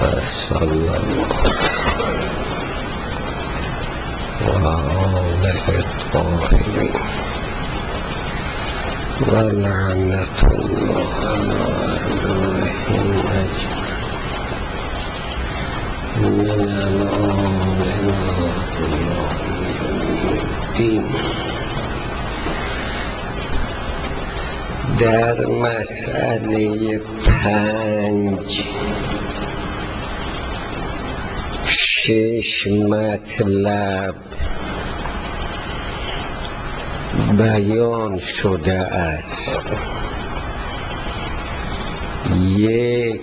صلی الله و آله الطاهرین و لعنت الله علیهم اجمعین. من الدین. در مسئله 5 6 مطلب بیان شده است. 1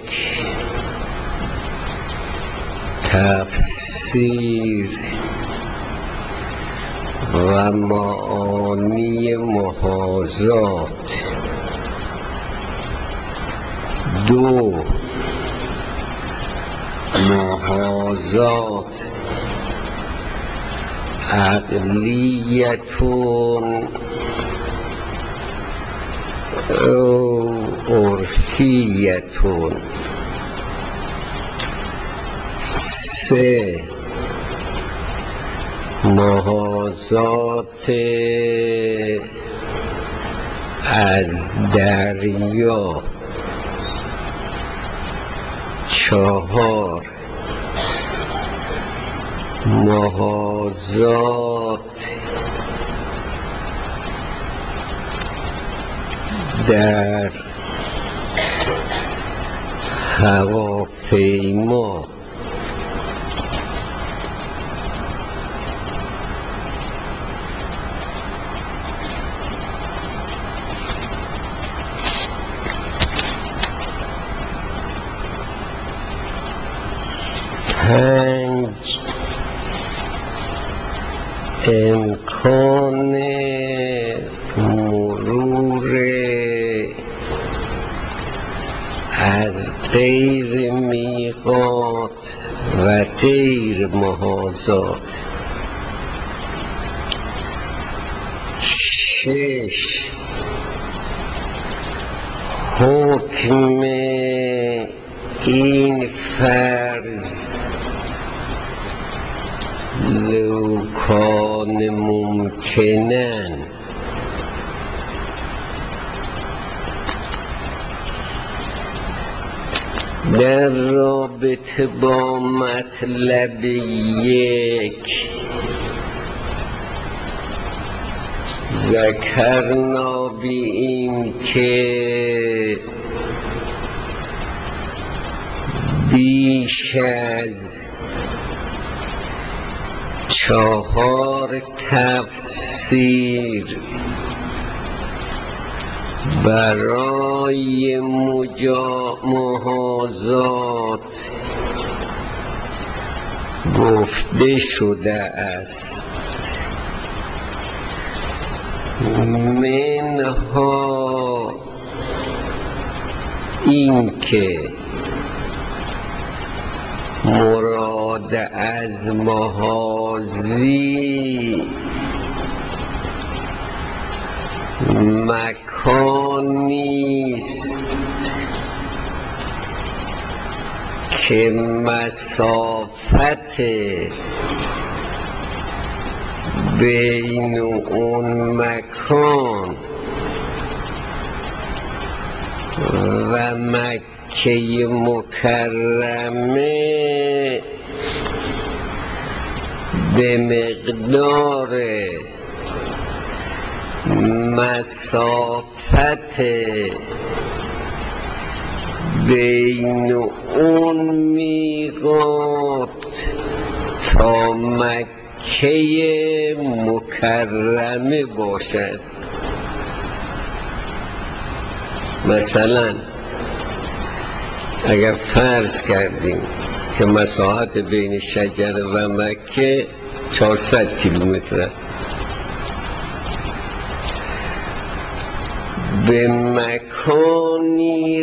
تفسیر و معانی محاذات. 2 محاذات عقلیتون او عرفیتون. 3 محاذات از دریا. 4 محاذات در هواپیما. 5 امکان مرور از غیر میقات و غیر محاذات. 6 حکم این فرض لو کان ممکنن. 7 در رابطه با مطلب 1 ذکرنا بیم که بیش از 4 تفسیر برای محاذات گفته شده است. منها این که مراد از محاذی مکانی است که مسافت بین اون مکان و مکه مکرمه به مقدار مسافت بین اون میقات تا مکه مکرمه باشد. مثلا اگر فرض کردیم که مساحت بین شجره و مکه 400 کیلومتر است، به مکانی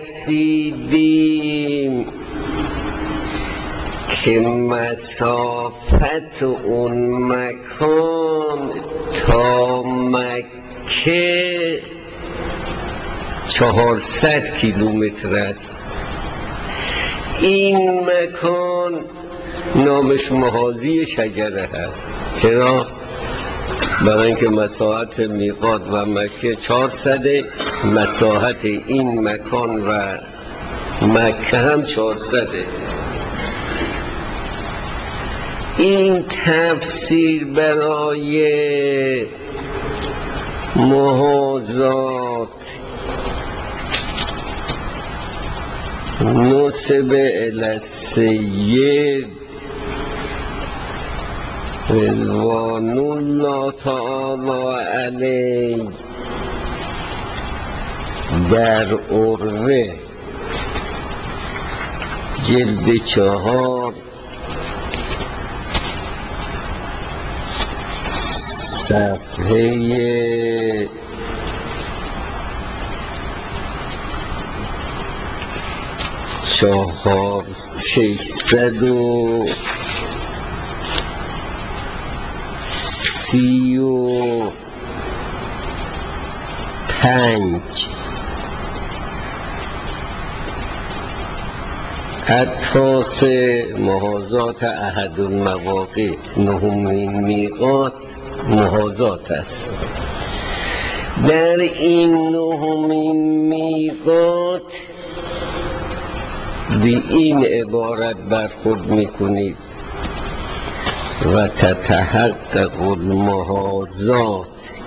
رسیدیم که مسافت اون مکان تا مکه 400 کیلومتر است. این مکان نامش محاذی شجره هست. چرا؟ برای اینکه مساحت میقات و مکه 400، مساحت این مکان و مکه هم 400. این تفسیر برای محاذات نسب الی السید رضوان الله تعالی علیه در عروه جلد 4 صفحه 635 اتاس محاذات احد المواقع، نهمین میقات محاذات است. در این نهمین میقات به این عبارت برخورد میکنید: و تتحقق المحاذات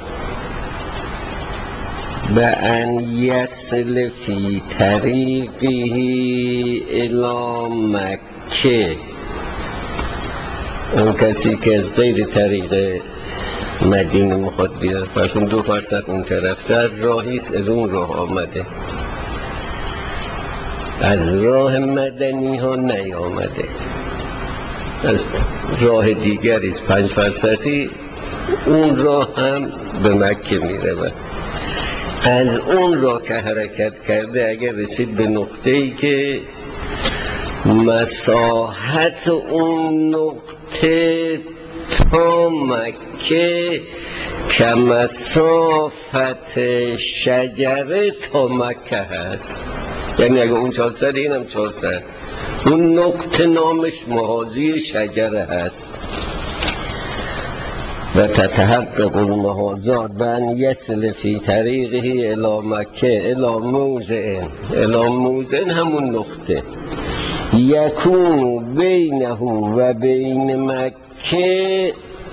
به ان یصل فی طریقه الی مکه. اون کسی که از غیر طریق مدینه میخواد بیاد، فرسون 2 فرسخ اون طرف در راهیست، از اون راه آمده، از راه مدنی ها نیامده، از راه دیگریست 5 فرسخی، اون راه هم به مکه میره. از اون راه که حرکت کرده اگر رسید به نقطه‌ای که مساحت اون نقطه تا مکه که مسافت شجره تا مکه هست، یعنی اگر اون 400 اینم 400، اون نقطه نامش محاذی شجره هست. و تتحقق المحاذات بان یصل فی طریقه الی مکه الی موضع، الی موضع همون نقطه یکون بینه و بین مکه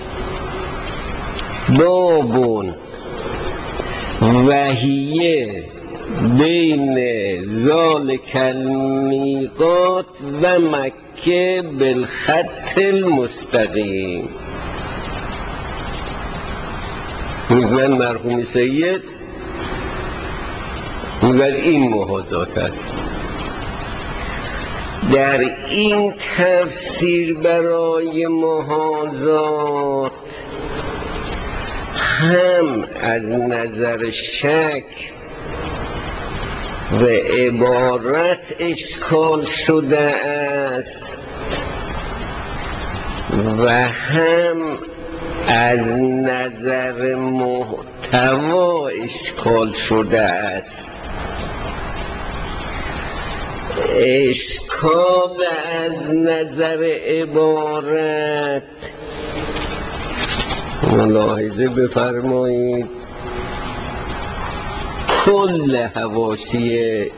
بابون وحیه بین ذالک المیقات و مکه بالخط المستقیم. میگن مرحوم سید میگن این محاذات است. در این تفسیر برای محاذات هم از نظر شک و عبارت اشکال شده است و هم از نظر محتوا اشکال شده است. اشکال از نظر عبارت ملاحظه بفرمایید کل حواشی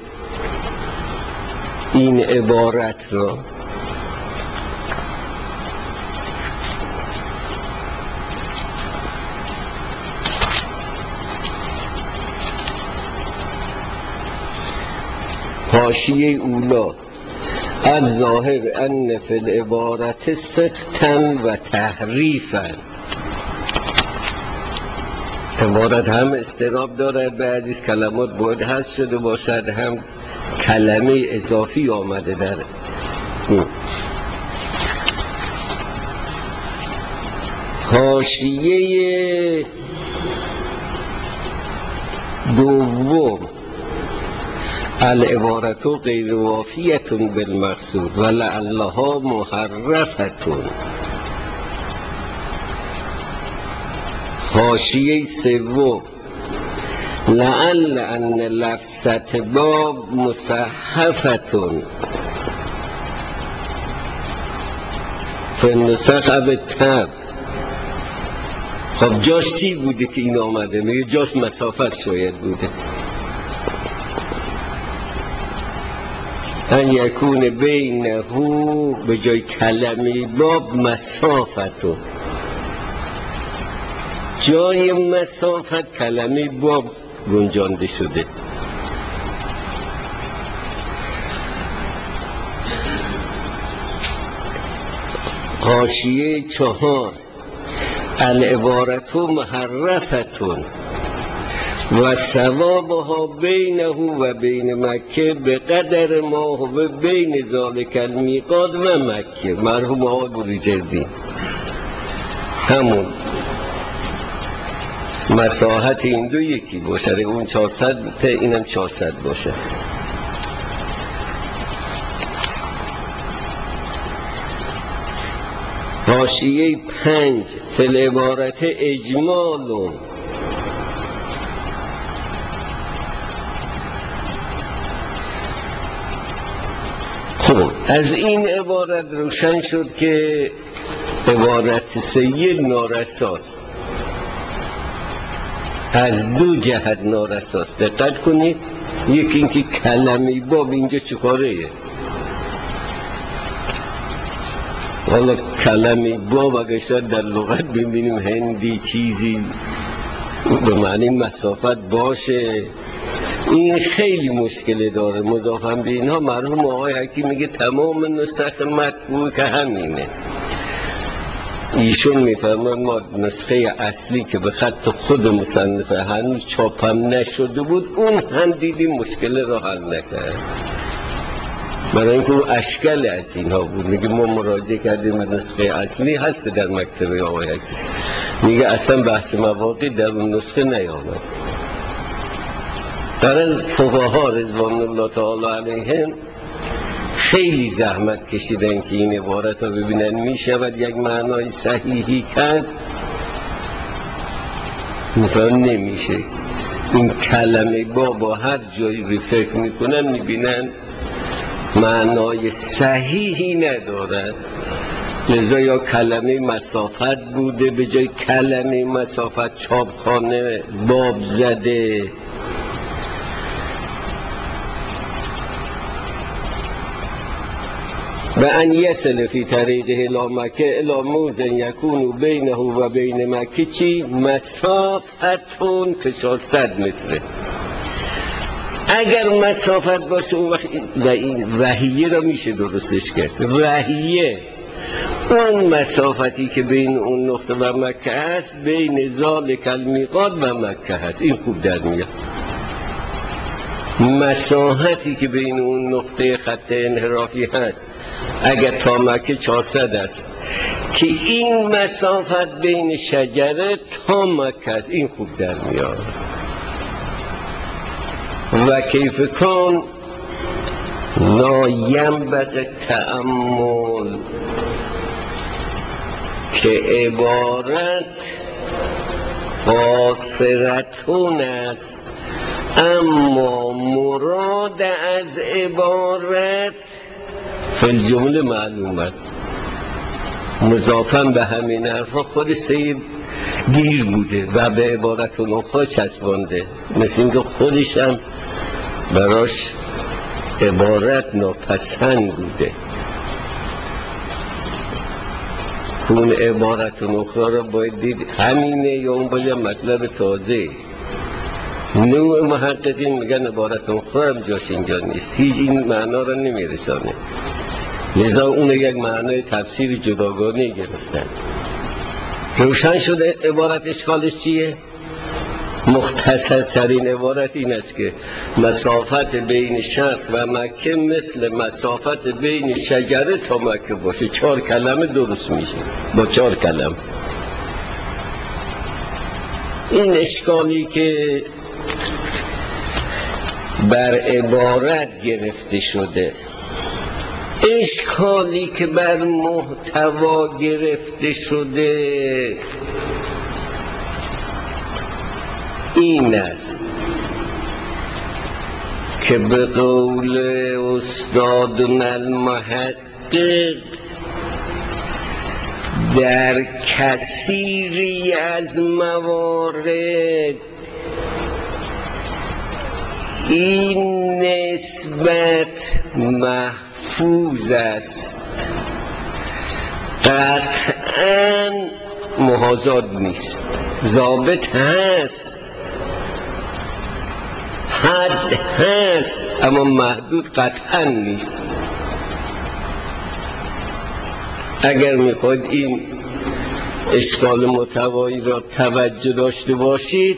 این عبارت را حاشیه اولا از ظاهر ان فی العبارت سقطا و تحریفا. عبارت هم استراب دارد، بعضی از کلمات باید حذف شده باشد، هم کلمه اضافی آمده در حاشیه دوم العبارت غیر وافیت بالمقصود ولعلها محرفت. حاشیه سوم لعل ان لفظت باب مصحفت فنسخ به تب. خب جاش چی بوده که این آمده؟ میگه جاش مسافت شاید بوده. ان یکون بینه به جای کلمه باب مسافتو، جای مسافت کلمه باب گنجانده شده. حاشیه 4 العبارت محرفتون و ثوابها بینه و بین مکه به قدر ما و بین ذالک المیقات و مکه. مرحوم آقای بروجردی همون مساحت این دو یکی باشه، اون 400 اینم 400 باشه. حاشیه 5 فی العبارت اجمال. خب از این عبارت روشن شد که عبارت سید نارساست، از دو جهت نارساست. دقت کنید، یکی اینکه کلمه باب اینجا چکاره؟ والا کلمه باب اگه شاید در لغت ببینیم هندی چیزی به معنی مسافت باشه، این خیلی مشکل داره. مضافاً به اینها مرحوم آقای حکیم میگه تمام نسخ مطبوع که همینه. ایشون میفرمان ما نسخه اصلی که به خط خود مصنف هنوز چاپم نشده بود، اون هم دیدیم مشکل را حل نکرد، برای اینکه اون اشکال از اینها بود. میگه ما مراجعه کردیم به نسخه اصلی هست در مکتبه آقای حکیم، میگه اصلا بحث مواقع در اون نسخه نیامد. در از فقها رضوان الله تعالی علیهم خیلی زحمت کشیدن که این عبارت رو ببینن میشود یک معنای صحیحی کرد، میفهم نمیشه. این کلمه با هر جایی رو فکر میکنن میبینن معنای صحیحی ندارد، لذا یا کلمه مسافت بوده به جای کلمه مسافت چاپخانه باب زده. و ان یصل فی طریقه الی مکه الی موضع یکون بینه و بین مکه چی؟ مسافتون که 400 متره. اگر مسافت باشه اون وقت و این وحیه را میشه درستش کرد. وحیه اون مسافتی که بین اون نقطه و مکه هست بین ذالک المیقات و مکه هست، این خوب در میاد. مساحتی که بین اون نقطه خط انحرافی هست اگر تا مکه 400 است که این مسافت بین شجره تا مکه است، این خوب در میاد. و کیف کن لا ینبغی تأمل، که عبارت قاصرتون است، اما مراد از عبارت فی الجمله معلوم است. مضافاً به همین حرفا خود سید گیر بوده و به عبارت اخرى چسبانده، مثل اینکه خودش هم براش عبارت ناپسند بوده. کون عبارت اخرى را باید دید همینه یا اون باید مطلب تازه. نوع محققین میگن عبارت اخرى هم جاش اینجا نیست، هیچ این معنا را نمیرسانه، لذا اون یک معنای تفسیر جداگانه گرفتن. روشن شده عبارت اشکالش چیه؟ مختصرترین عبارت این است که مسافت بین شخص و مکه مثل مسافت بین شجره تا مکه باشه. 4 کلمه درست میشه با 4 کلمه. این اشکالی که بر عبارت گرفته شده، اشکالی که بر محتوا گرفته شده این است که به قول استادنا المحقق در کثیری از موارد این نسبت محفوظ است، قطعاً محاذات نیست، ضابط هست، حد هست، اما محدود قطعاً نیست. اگر میخواید این اشکال متوایی را توجه داشته باشید،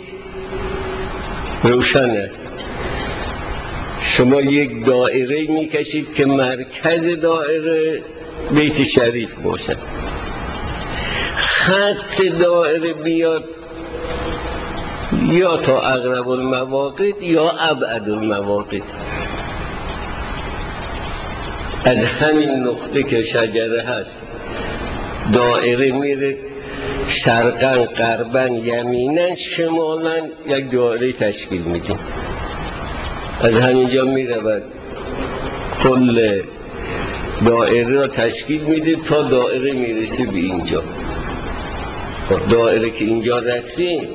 روشن است. شما یک دایره میکشید که مرکز دایره بیت شریف باشد، خط دایره بیاد یا تا اقرب المواقع یا ابعد المواقع. از همین نقطه که شجره هست دایره میره شرقاً غرباً یمیناً شمالاً، یک دایره تشکیل میدیم. از همینجا میرود کل دایره را تشکیل میده تا دایره میرسه به اینجا. دایره که اینجا رسید،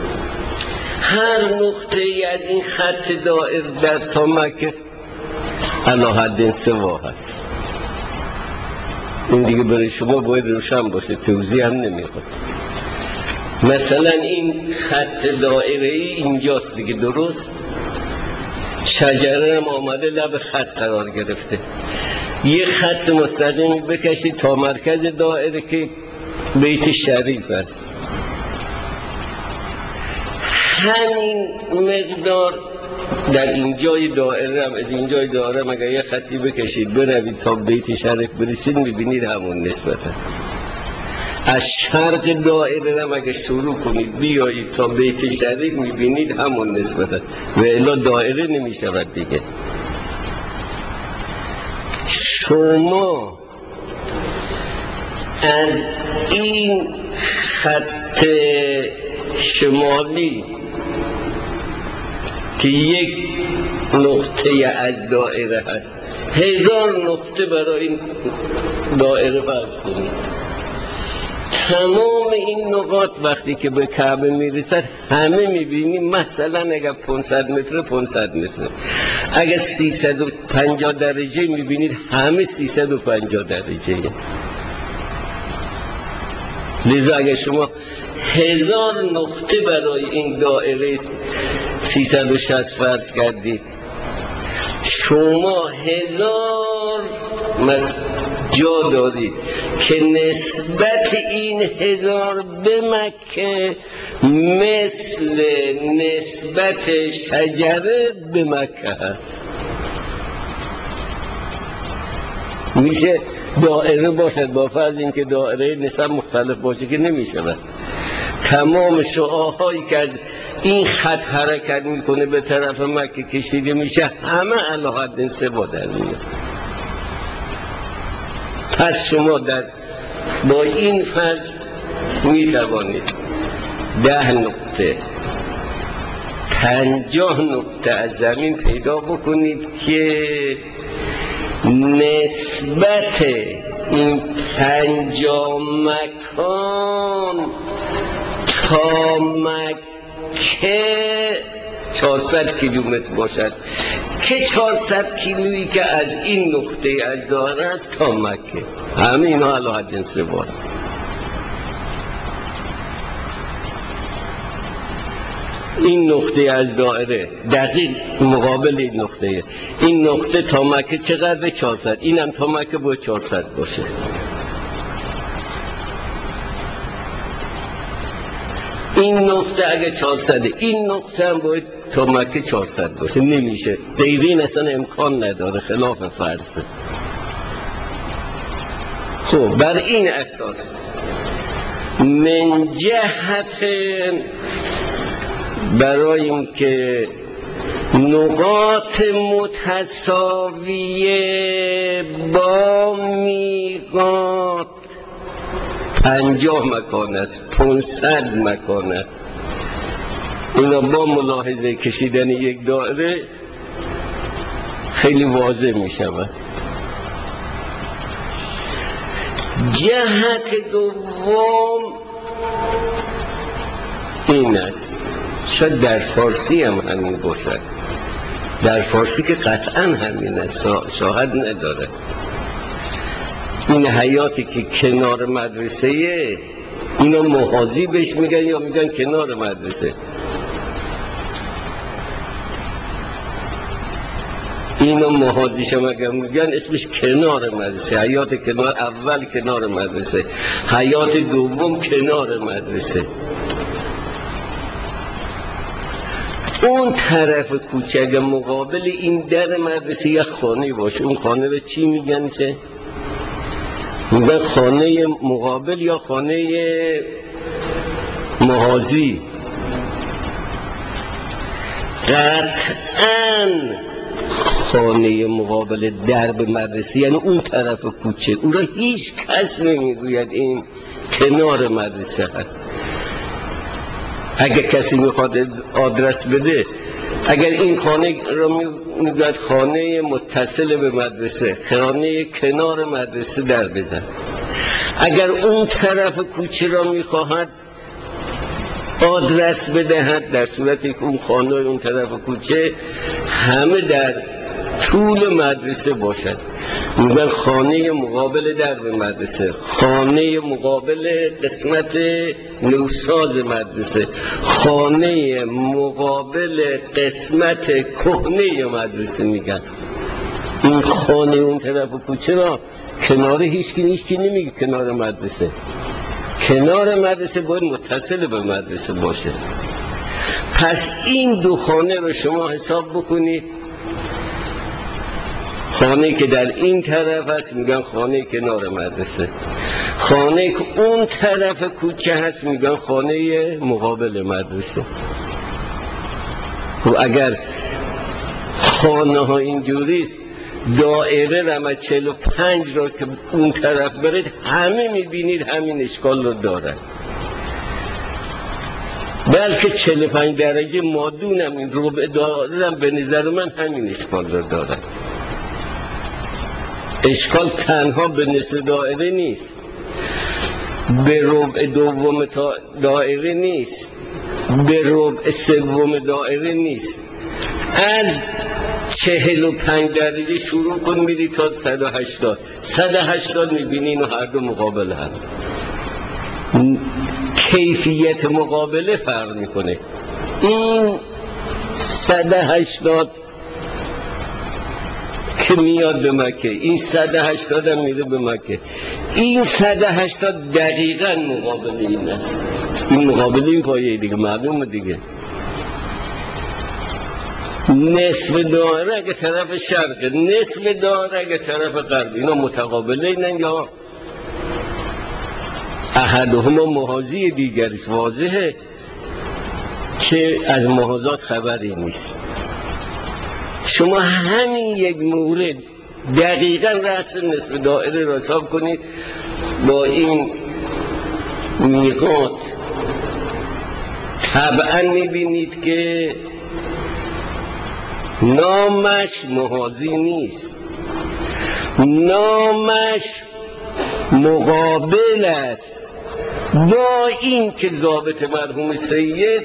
هر نقطه ای از این خط دایره در تا مکه علی حد سوا هست. این دیگه برای شما باید روشن باشه، توضیح هم نمیخواد. مثلا این خط دایره ای اینجاست دیگه، درست؟ شجره هم آمده لب خط قرار گرفته. یه خط مستقیم بکشید تا مرکز دایره که بیت شریف است. همین مقدار در اینجای دایره هم، از اینجای دایره هم اگر یه خطی بکشید بروید تا بیت شریف برسید، میبینید همون نسبته. از شرق دایره هم اگر شروع کنید بیایید تا بیت شریف، میبینید همون نسبته و الا دایره نمیشود دیگه. شما از این خط شمالی که یک نقطه از دایره هست، 1000 نقطه برای این دایره فرض کنید. تمام این نقاط وقتی که به کعبه میرسد همه میبینیم. مثلا اگر 500 متر 500 متر، اگر 350 درجه میبینید همه 350 درجه. لذا اگر شما 1000 نقطه برای این دایره 360 فرض کردید، شما 1000 جا دارید که نسبت این 1000 به مکه مثل نسبت شجره به مکه هست. میشه دایره باشد، با فرض اینکه دایره نسب مختلف باشه که نمیشه. تمام شعاعهایی که از این خط حرکت میکنه به طرف مکه کشیده میشه، همه علی حد سوا در میاد. پس شما با این فرض میتوانید 10 نقطه 50 نقطه از زمین پیدا بکنید که نسبت این 50 مکان تا مکه 400 کیلومتر باشد، که 400 کیلویی که از این نقطه از دایره است تا مکه، همه اینا علی حد سوا. این نقطه از دایره دقیق مقابل این نقطه، این نقطه تا مکه چقدر؟ 400. اینم تا مکه باید 400 باشه. این نقطه اگه 400، این نقطه هم باید تا مکه 400 باشه. نمیشه، غیر اصلا امکان نداره، خلاف فرضه. خب بر این اساس من جهت برای اینکه نقاط متساویه با میقات 50 مکان است، 500 مکان است، اینا با ملاحظه کشیدن یک دایره خیلی واضح می شود. جهت دوم این است، شاید در فارسی هم همین باشد، در فارسی که قطعا همین است، شاهد نداره. این حیاتی که کنار مدرسه اینا محاذی بهش میگن یا میگن کنار مدرسه؟ اینا محاذیش هم اگر میگن اسمش کنار مدرسه، حیات کنار، اول کنار مدرسه، حیات دوم کنار مدرسه. اون طرف کوچه اگر مقابل این در مدرسه یک خانه باشه، اون خانه به چی میگن؟ چه میگن؟ خانه مقابل یا خانه محاذی. قطعاً خانه مقابل درب مدرسه یعنی اون طرف کوچه، اون را هیچ کس نمیگوید این کنار مدرسه هست. اگر کسی میخواد آدرس بده، اگر این خانه را میگوید خانه متصل به مدرسه، خانه کنار مدرسه در بزن. اگر اون طرف کوچه را میخواهد آدرس بدهد، در صورتی که اون خانه اون طرف کوچه همه در طول مدرسه باشد، میگن خانه مقابل درب مدرسه، خانه مقابل قسمت نوساز مدرسه، خانه مقابل قسمت کهنه مدرسه. میگن این خانه اون طرف کوچه را کنار هیچکی نمیگه کنار مدرسه. کنار مدرسه باید متصل به مدرسه باشه. پس این دو خانه رو شما حساب بکنید. خانه که در این طرف هست میگن خانه کنار مدرسه، خانه که اون طرف کوچه هست میگن خانه مقابل مدرسه. خب اگر خانه ها اینجوریست، دائره رمه 45 را که اون طرف برید همه میبینید همین اشکال رو دارن، بلکه 45 درجه مادونم این ربع دارم به نظر من همین اشکال رو دارن. اشکال تنها به نصف دائره نیست، به ربع دوم دائره نیست، به ربع سوم دائره نیست، از 45 درجه شروع کن میری تا 180 میبینی اینو هر دو مقابل هم. کیفیت مقابله فرق میکنه. این 180 که میاد به مکه، این 180 هم میره به مکه، این 180 دقیقاً مقابل این است. این مقابل این پایه دیگه معلومه دیگه. نصف دائره اگه طرف شرق، نصف دائره اگه طرف غرب، اینا متقابله اینن یا احدهما محاذی دیگریست؟ واضحه که از محاذات خبری نیست. شما همین یک مورد دقیقاً رأس نصف دائره را حساب کنید با این میقات، طبعاً میبینید که نامش محاذی نیست، نامش مقابل است، با این که ضابط مرحوم سید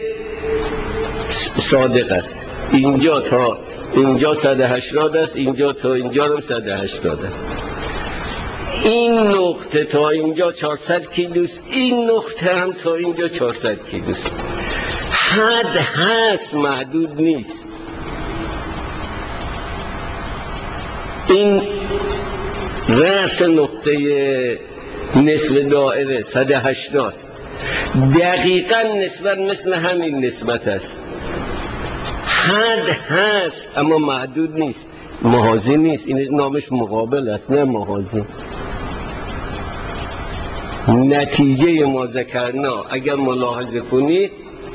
صادق است. اینجا تا اینجا 180 است، اینجا تا اینجا هم 180 است. این نقطه تا اینجا 400 کیلوست، این نقطه هم تا اینجا 400 کیلوست. حد هست، محدود نیست. این رأس نقطه نصف دائره 180 دقیقاً نسبت مثل همین نسبت است. حد هست اما محدود نیست، محاذی نیست. این نامش مقابل است نه محاذی. نتیجه ما ذکرنا اگر ملاحظه کنید،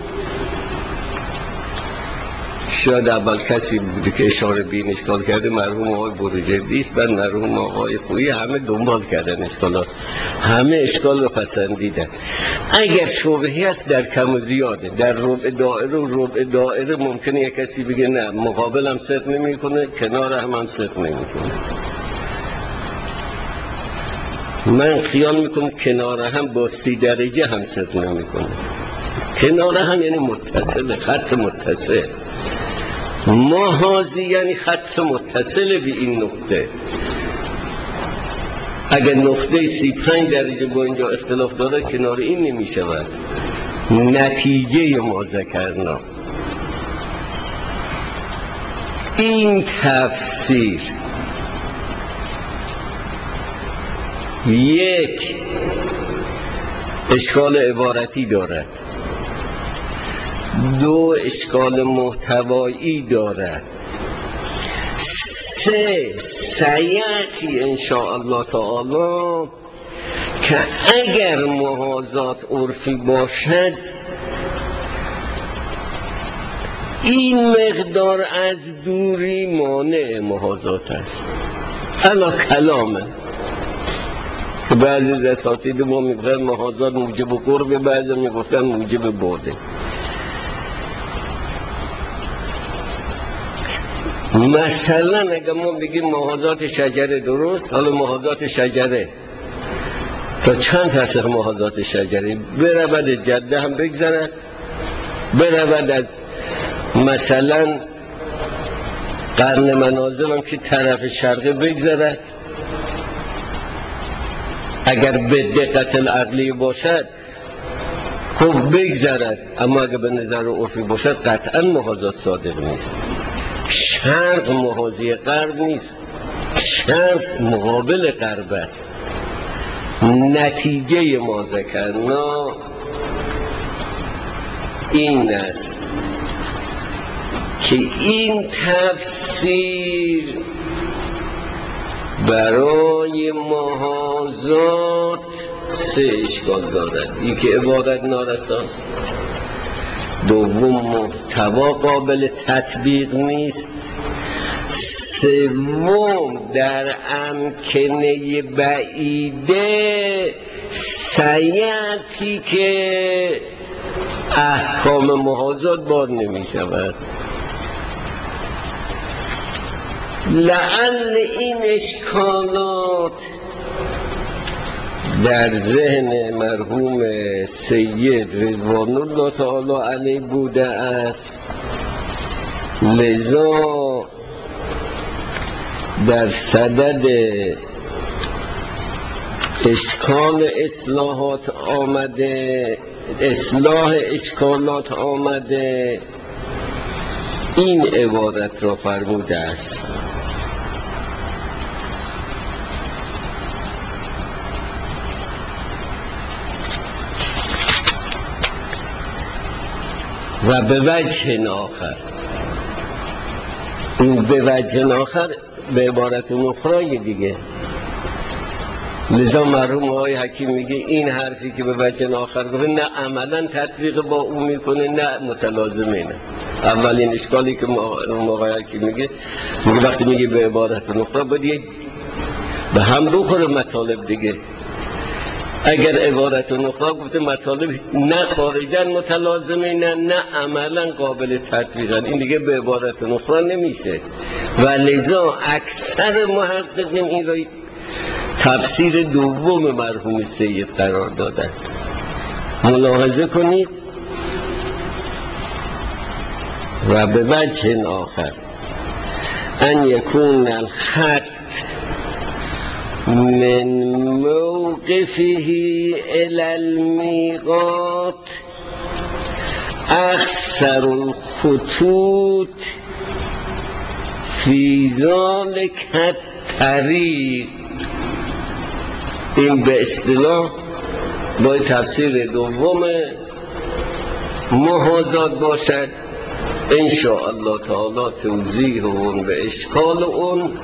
شاید اول کسی بوده که اشاره به این اشکال کرده، مرحوم آقای بروجردی است، بعد مرحوم آقای خویی، همه دنبال کردن اشکالات، همه اشکال رو پسندیدن. اگر شبهی است در کم و زیاده، در ربع دائره و ربع دائره ممکنه یک کسی بگه نه مقابل هم صدق نمی کنه، کنار هم صدق نمی کنه. من خیال میکنم کناره هم با 30 درجه هم صدق نمیکنه. کناره هم یعنی متصل، خط متصل. محاذی یعنی خط متصل به این نقطه. اگر نقطه 35 درجه با اینجا اختلاف داره کنار این نمی شود. نتیجه ما ذکرنا این تفسیر یک اشکال عبارتی دارد، دو اشکال محتوایی دارد، سه سیأتی انشاءالله تعالی که اگر محاذات عرفی باشد این مقدار از دوری مانع محاذات است. حالا کلامه که بعضی از اساتید ما میگفتن محاذات موجب قرب، بعضی میگفتن موجب بعده. مثلا اگر ما بگیم محاذات شجره درست، حالا محاذات شجره تا چند درصد محاذات شجره برود از جده هم بگذرد، برود از مثلا قرن منازل هم که طرف شرقی بگذرد، اگر به دقت العقلی باشد خب بگذرد، اما اگر به نظر عرفی باشد قطعا محاذات صادق نیست. شرق محاذی غرب نیست، شرق مقابل غرب است. نتیجه ما ذکرنا این است که این تفسیر برای محاذات سه اشکال دارد. یکی عبارت نارساست، دوم محتوا قابل تطبیق نیست، سوم در امکنه بعیده سیأتی که احکام محاذات بار نمی شود. لعل این اشکالات در ذهن مرحوم سید رضوان الله تعالی علیه بوده است، لذا در صدد اشکال اصلاحات آمده، اصلاح اشکالات آمده، این عبارت را فرموده است. و به وجه آخر، این به وجه آخر به عبارت اخرای دیگه. لذا مرحوم آقای حکیم میگه این حرفی که به وجه آخر گفته نه عملا تطبیق با اون میکنه نه متلازمه. نه اولین اشکالی که آقای حکیم میگه وقتی میگه به عبارت اخرى باید به هم بخوره مطالب دیگه. اگر عبارت اخرى گفته مطالب نه خارجا متلازمه نه عملا قابل تطبیقا، این دیگه به عبارت اخرى نمیشه. و لذا اکثر محققین این را تفسیر دوم مرحوم سید قرار دادن. ملاحظه کنید. و به وجه آخر ان یکون الخط من موقفه الى المیقات اخسر الخطوط فی ذلک الطریق. این به اصطلاح باید تفسیر دوم محاذات باشد. انشاءالله تعالی توضیح اون و اشکال اون